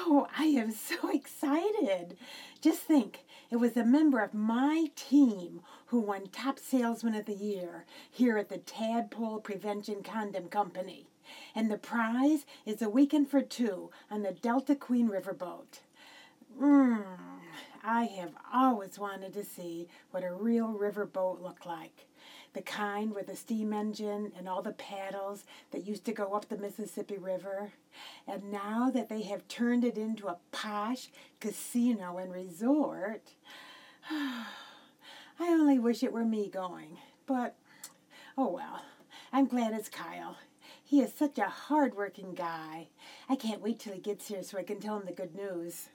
Oh, I am so excited. Just think, it was a member of my team who won Top Salesman of the Year here at the Tadpole Prevention Condom Company. And the prize is a weekend for two on the Delta Queen Riverboat. I have always wanted to see what a real riverboat looked like. The kind with a steam engine and all the paddles that used to go up the Mississippi River. And now that they have turned it into a posh casino and resort, I only wish it were me going. But, oh well, I'm glad it's Kyle. He is such a hard-working guy. I can't wait till he gets here so I can tell him the good news.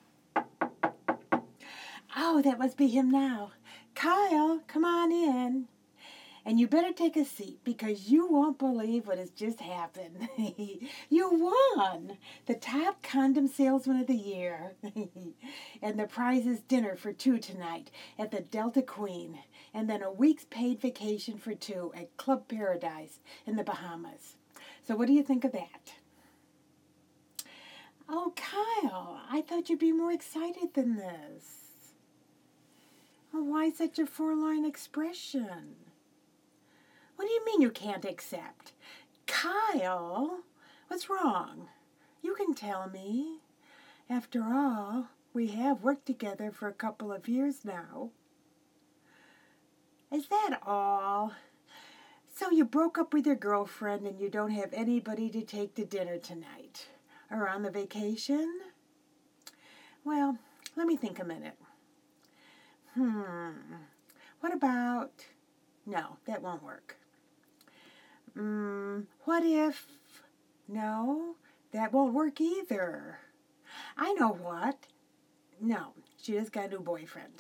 Oh, that must be him now. Kyle, come on in. And you better take a seat because you won't believe what has just happened. You won the Top Condom Salesman of the Year. And the prize is dinner for two tonight at the Delta Queen. And then a week's paid vacation for two at Club Paradise in the Bahamas. So what do you think of that? Oh, Kyle, I thought you'd be more excited than this. Or why such a forlorn expression? What do you mean you can't accept? Kyle, what's wrong? You can tell me. After all, we have worked together for a couple of years now. Is that all? So you broke up with your girlfriend and you don't have anybody to take to dinner tonight? Or on the vacation? Well, let me think a minute. What about... No, that won't work. What if... No, that won't work either. I know what. No, she just got a new boyfriend.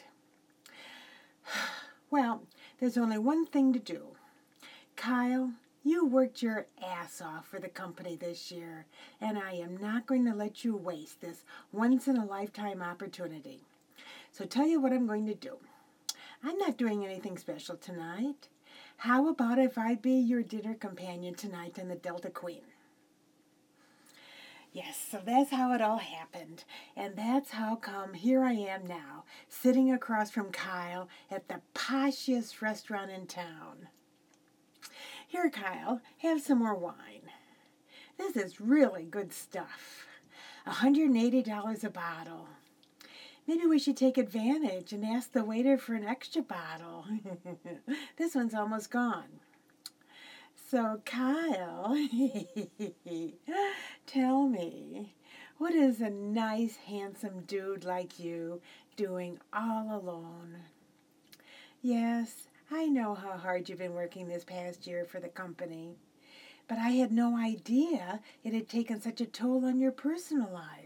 Well, there's only one thing to do. Kyle, you worked your ass off for the company this year, and I am not going to let you waste this once-in-a-lifetime opportunity. So tell you what I'm going to do. I'm not doing anything special tonight. How about if I be your dinner companion tonight in the Delta Queen? Yes, so that's how it all happened. And that's how come here I am now, sitting across from Kyle at the poshiest restaurant in town. Here, Kyle, have some more wine. This is really good stuff. $180 a bottle. Maybe we should take advantage and ask the waiter for an extra bottle. This one's almost gone. So, Kyle, tell me, what is a nice, handsome dude like you doing all alone? Yes, I know how hard you've been working this past year for the company, but I had no idea it had taken such a toll on your personal life.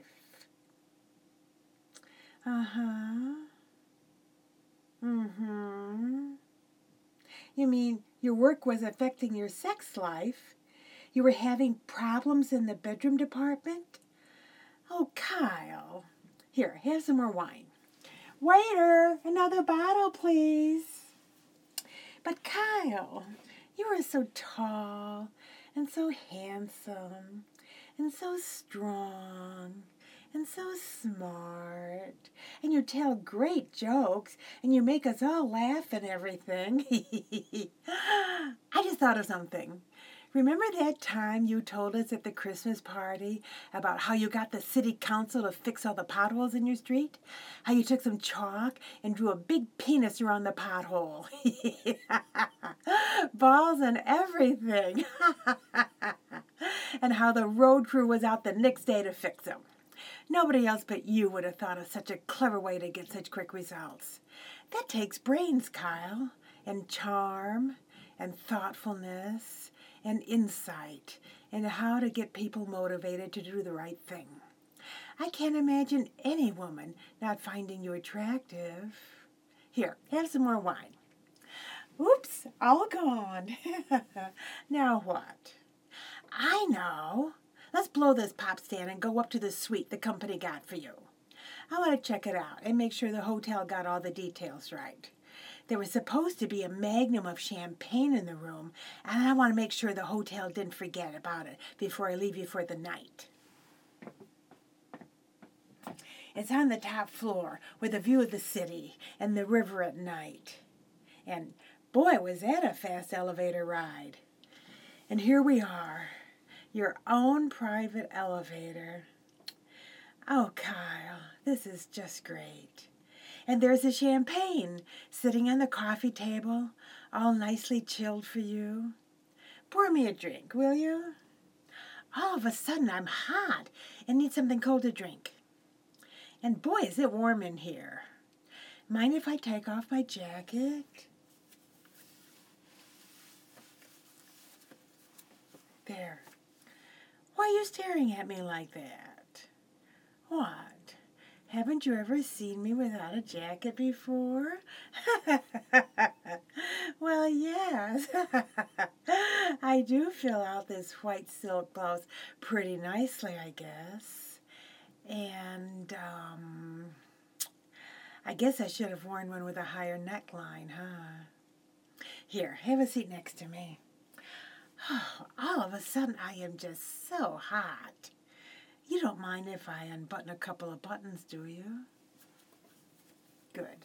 You mean your work was affecting your sex life? You were having problems in the bedroom department? Oh, Kyle. Here, have some more wine. Waiter, another bottle, please. But Kyle, you are so tall and so handsome and so strong and so smart, and you tell great jokes, and you make us all laugh and everything. I just thought of something. Remember that time you told us at the Christmas party about how you got the city council to fix all the potholes in your street? How you took some chalk and drew a big penis around the pothole. Balls and everything. And how the road crew was out the next day to fix them. Nobody else but you would have thought of such a clever way to get such quick results. That takes brains, Kyle, and charm, and thoughtfulness, and insight, and how to get people motivated to do the right thing. I can't imagine any woman not finding you attractive. Here, have some more wine. Oops, all gone. Now what? I know. Let's blow this pop stand and go up to the suite the company got for you. I want to check it out and make sure the hotel got all the details right. There was supposed to be a magnum of champagne in the room, and I want to make sure the hotel didn't forget about it before I leave you for the night. It's on the top floor with a view of the city and the river at night. And boy, was that a fast elevator ride. And here we are, your own private elevator. Oh, Kyle, this is just great. And there's the champagne sitting on the coffee table, all nicely chilled for you. Pour me a drink, will you? All of a sudden, I'm hot and need something cold to drink. And boy, is it warm in here. Mind if I take off my jacket? There. Why are you staring at me like that? What? Haven't you ever seen me without a jacket before? Well, yes. I do fill out this white silk blouse pretty nicely, I guess. And, I guess I should have worn one with a higher neckline, huh? Here, have a seat next to me. All of a sudden, I am just so hot. You don't mind if I unbutton a couple of buttons, do you? Good.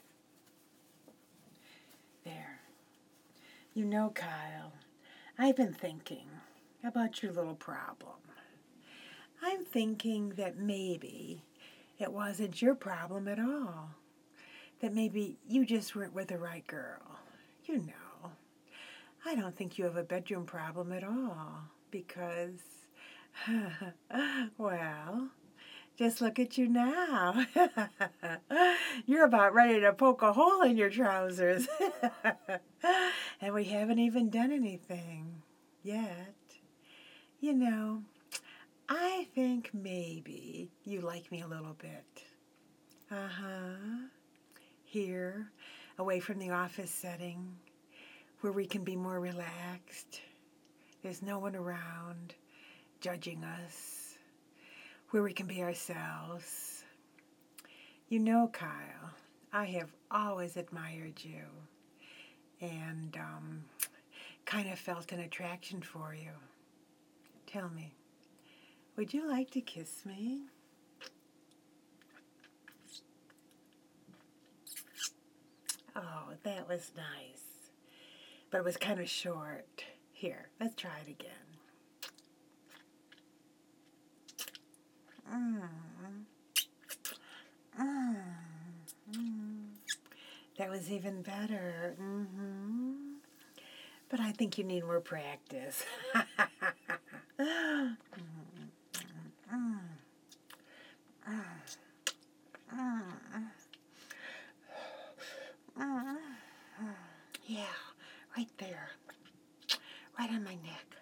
There. You know, Kyle, I've been thinking about your little problem. I'm thinking that maybe it wasn't your problem at all. That maybe you just weren't with the right girl. You know, I don't think you have a bedroom problem at all because, well, just look at you now. You're about ready to poke a hole in your trousers. And we haven't even done anything yet. You know, I think maybe you like me a little bit. Here, away from the office setting, where we can be more relaxed. There's no one around judging us, where we can be ourselves. You know, Kyle, I have always admired you and kind of felt an attraction for you. Tell me, would you like to kiss me? Oh, that was nice. But it was kind of short. Here, let's try it again. That was even better. But I think you need more practice. Yeah, right there. Right on my neck.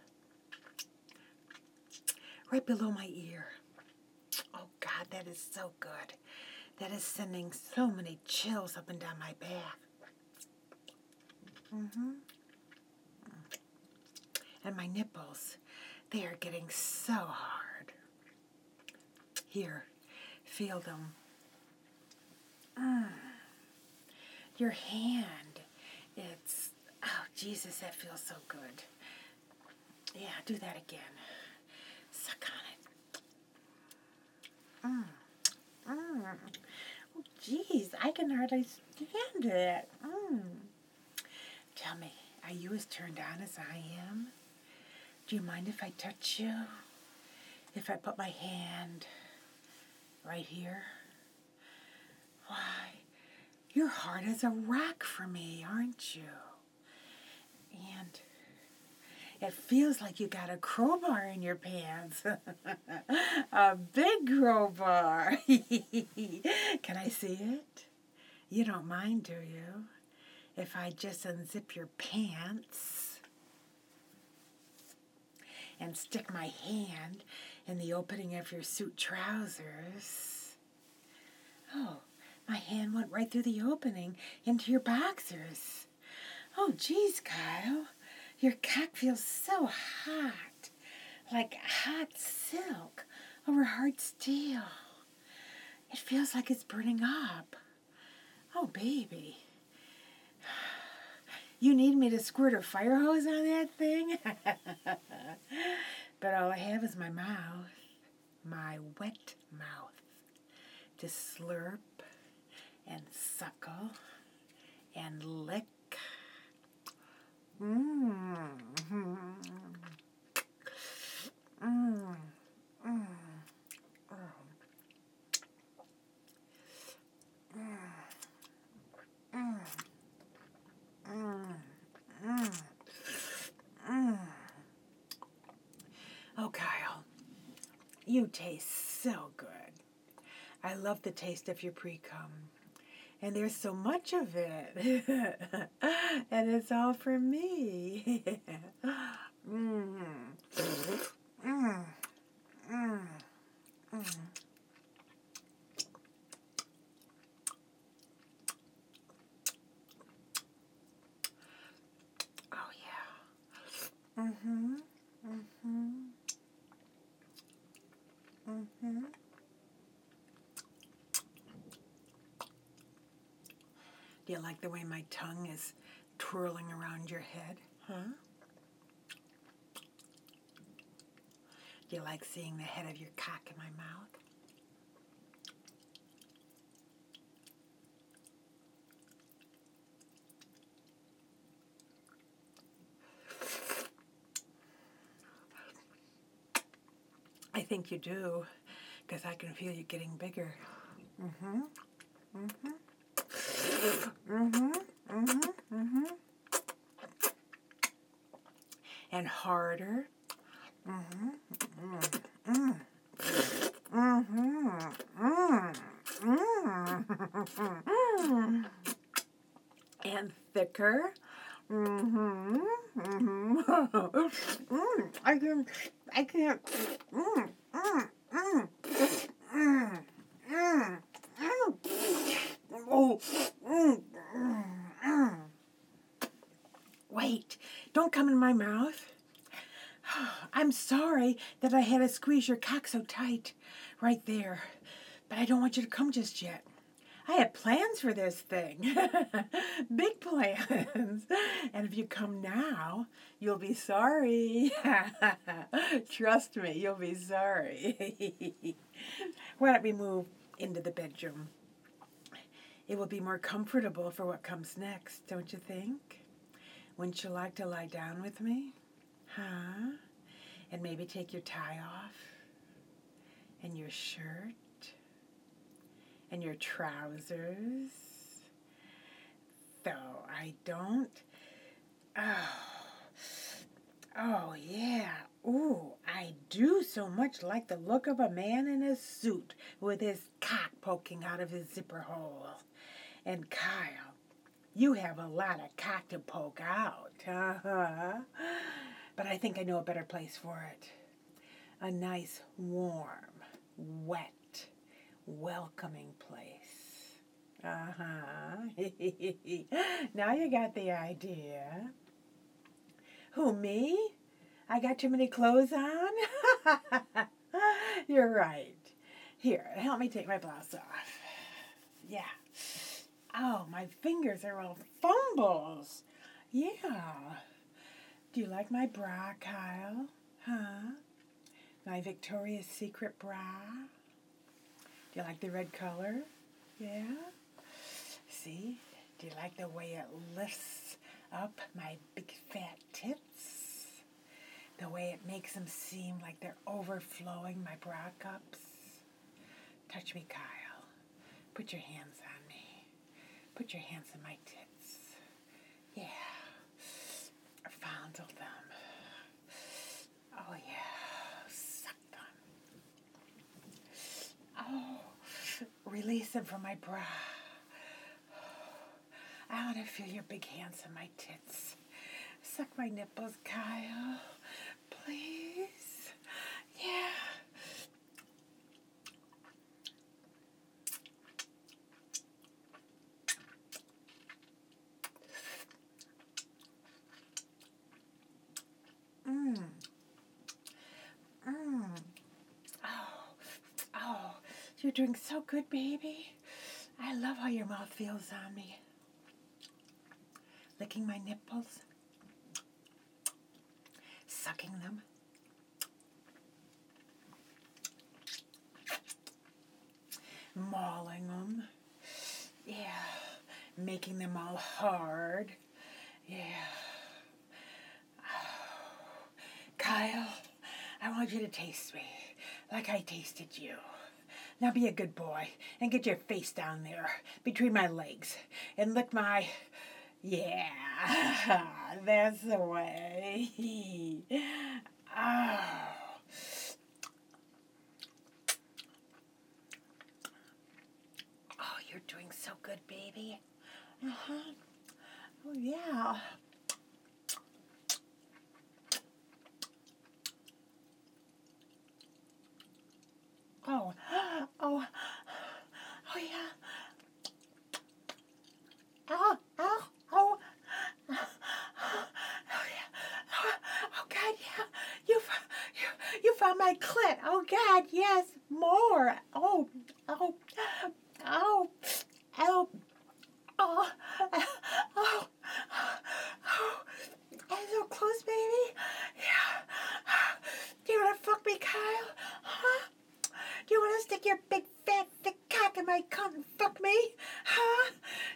Right below my ear. Oh, God, that is so good. That is sending so many chills up and down my back. And my nipples, they are getting so hard. Here, feel them. Your hand, it's, oh, Jesus, that feels so good. Yeah, do that again. Suck on it. Oh, geez, I can hardly stand it. Tell me, are you as turned on as I am? Do you mind if I touch you? If I put my hand right here? Why, you're hard as a rock for me, aren't you? And it feels like you got a crowbar in your pants. A big crowbar. Can I see it? You don't mind, do you? If I just unzip your pants and stick my hand in the opening of your suit trousers. Oh, my hand went right through the opening into your boxers. Oh, geez, Kyle. Your cock feels so hot, like hot silk over hard steel. It feels like it's burning up. Oh, baby. You need me to squirt a fire hose on that thing? But all I have is my mouth, my wet mouth, to slurp and suckle and lick. Oh, Kyle, you taste so good. I love the taste of your pre-cum. And there's so much of it. And it's all for me. Oh, yeah. Do you like the way my tongue is twirling around your head? Huh? Do you like seeing the head of your cock in my mouth? I think you do, because I can feel you getting bigger. And harder. And thicker. I can't. Wait, don't come in my mouth. I'm sorry that I had to squeeze your cock so tight right there, but I don't want you to come just yet. I had plans for this thing. Big plans. And if you come now, you'll be sorry. Trust me, you'll be sorry. Why don't we move into the bedroom? It will be more comfortable for what comes next, don't you think? Wouldn't you like to lie down with me? Huh? And maybe take your tie off? And your shirt? And your trousers? Though I don't. Oh yeah. Ooh, I do so much like the look of a man in a suit with his cock poking out of his zipper hole. And Kyle, you have a lot of cock to poke out. But I think I know a better place for it. A nice, warm, wet, welcoming place. Now you got the idea. Who, me? I got too many clothes on? You're right. Here, help me take my blouse off. Yeah. Oh, my fingers are all fumbles. Yeah. Do you like my bra, Kyle? Huh? My Victoria's Secret bra? Do you like the red color? Yeah? See? Do you like the way it lifts up my big fat tits? The way it makes them seem like they're overflowing my bra cups? Touch me, Kyle. Put your hands on me. Put your hands in my tits. Yeah. Fondle them. Oh, yeah. Suck them. Oh, release them from my bra. I want to feel your big hands on my tits. Suck my nipples, Kyle. Please. Yeah. Oh, you're doing so good, baby. I love how your mouth feels on me. Licking my nipples. Sucking them. mauling them. Yeah, making them all hard. Yeah. Kyle, I want you to taste me like I tasted you. Now be a good boy and get your face down there between my legs and lick my... Yeah, that's the way. Oh. Oh, you're doing so good, baby. Uh-huh. Oh, yeah. Oh, oh, oh, yeah. Oh, oh, oh. Oh, yeah. Oh, God, yeah. You found my clit. Oh, God, yes. More. Oh, oh, oh, oh, oh, oh, oh. I'm so close, baby. Yeah. Do you want to fuck me, Kyle? Huh? Do you want to stick your big, fat, thick cock in my cunt and fuck me? Huh?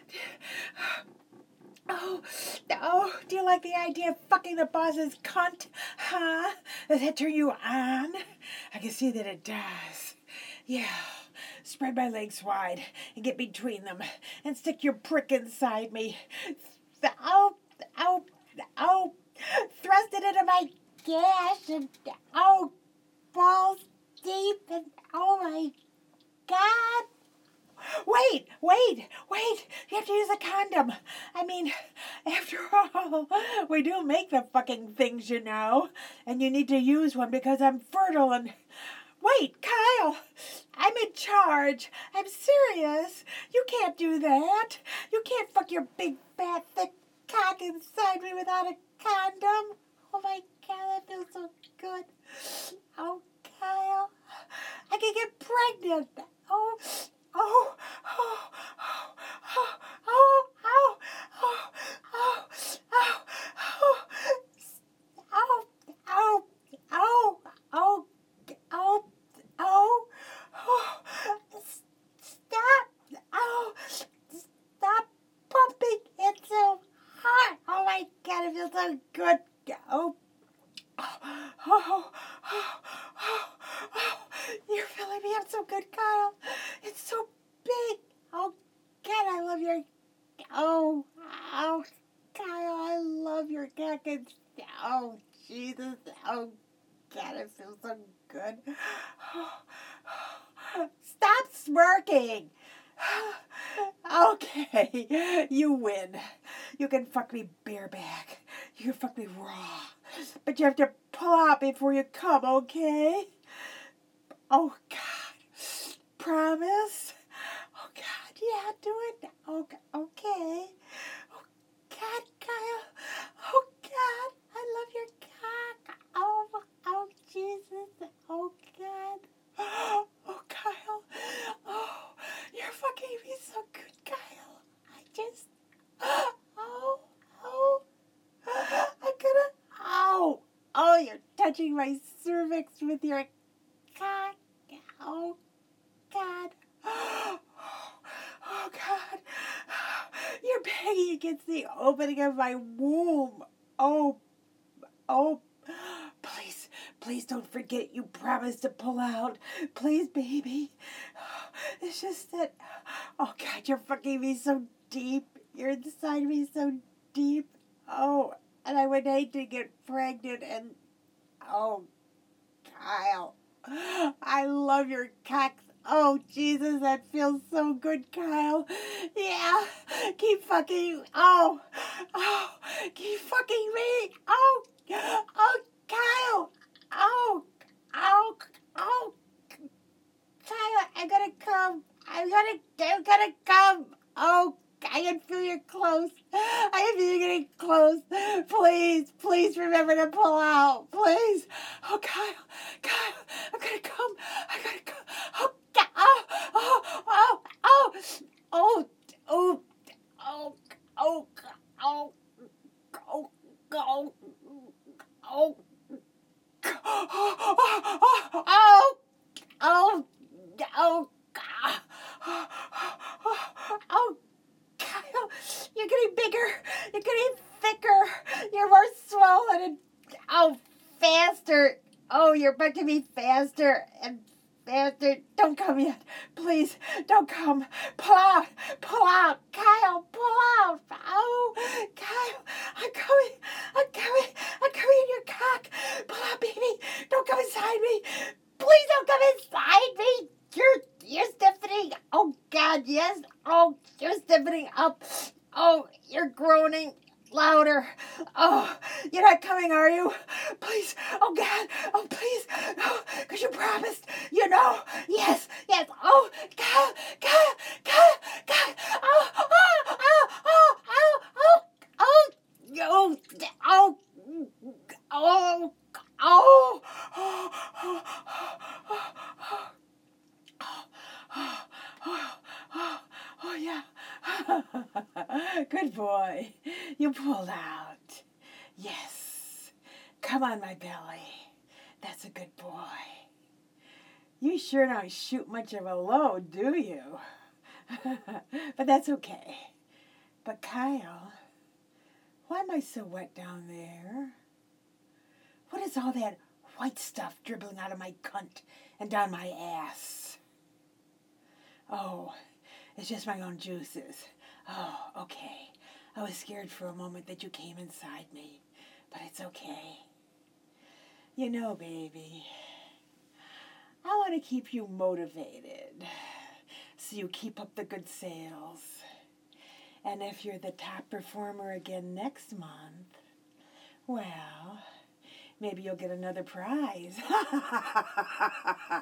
Oh, oh, do you like the idea of fucking the boss's cunt? Huh? Does that turn you on? I can see that it does. Yeah. Spread my legs wide and get between them and stick your prick inside me. Oh, oh, oh. Thrust it into my gash and, oh, balls deep and, oh my God. Wait. You have to use a condom. I mean, after all, we do make the fucking things, you know. And you need to use one because I'm fertile and... Wait, Kyle, I'm in charge. I'm serious. You can't do that. You can't fuck your big, fat, thick cock inside me without a condom. Oh my God, that feels so good. Oh, Kyle, I can get pregnant. Oh, oh, oh, oh, oh, oh, oh, oh, oh, oh, oh, oh, oh, oh, oh, oh, oh, stop, oh, stop pumping it so hard. Oh my God, it feels so good. Oh, oh, oh, oh, oh, oh, you're filling me up so good, Kyle. It's so big. Oh, God, I love your, oh, oh, Kyle, I love your cock and, oh, Jesus, oh, God, it feels so good. Stop smirking. Okay, you win. You can fuck me bareback. You can fuck me raw. But you have to pull out before you come, okay? Oh, God. Promise? Oh, God, yeah, do it. Oh, okay. Oh, God, Kyle. Oh, God, I love your cock. Oh, oh, Jesus. Oh, God. Oh, Kyle. Oh, you're fucking me so good, Kyle. I just... Oh, oh. I'm gonna... Oh, oh, you're touching my cervix with your cock. Oh, God. Oh, God. You're banging against the opening of my womb. Oh, oh. Please don't forget you promised to pull out. Please, baby. It's just that... Oh, God, you're fucking me so deep. You're inside me so deep. Oh, and I would hate to get pregnant and... Oh, Kyle. I love your cock. Oh, Jesus, that feels so good, Kyle. Yeah, keep fucking... Oh, oh, keep fucking me. Oh, oh, Kyle. Oh, oh, oh, Kyle, I'm gonna come. Oh, I can feel your clothes. I can feel you getting close. Please remember to pull out. Please. Oh, Kyle, I'm gonna come. Oh, God. Oh, oh, oh, oh, oh, oh, oh, oh, oh, oh, oh, oh, oh, oh, oh, God. but to be faster and faster. Don't come yet. Please, don't come. Pull out. Pull out. Kyle, pull out. Oh, Kyle, I'm coming. I'm coming. I'm coming in your cock. Pull out, baby. Don't come inside me. Please don't come inside me. You're stiffening. Oh, God, yes. Oh, you're stiffening up. Oh, you're groaning louder. Oh, you're not coming, are you? Please. Oh, God. Oh, please. Oh, because you promised. You know. Yes. Yes. Oh, God. God. God. God. Oh, oh, oh, oh, oh, oh, oh, oh, oh, oh, oh, oh, oh, yeah. Good boy. You pulled out. Yes. Come on, my belly. That's a good boy. You sure don't shoot much of a load, do you? But that's okay. But Kyle, why am I so wet down there? What is all that white stuff dribbling out of my cunt and down my ass? Oh, it's just my own juices. Oh, okay. I was scared for a moment that you came inside me, but it's okay. You know, baby, I want to keep you motivated so you keep up the good sales. And if you're the top performer again next month, well, maybe you'll get another prize.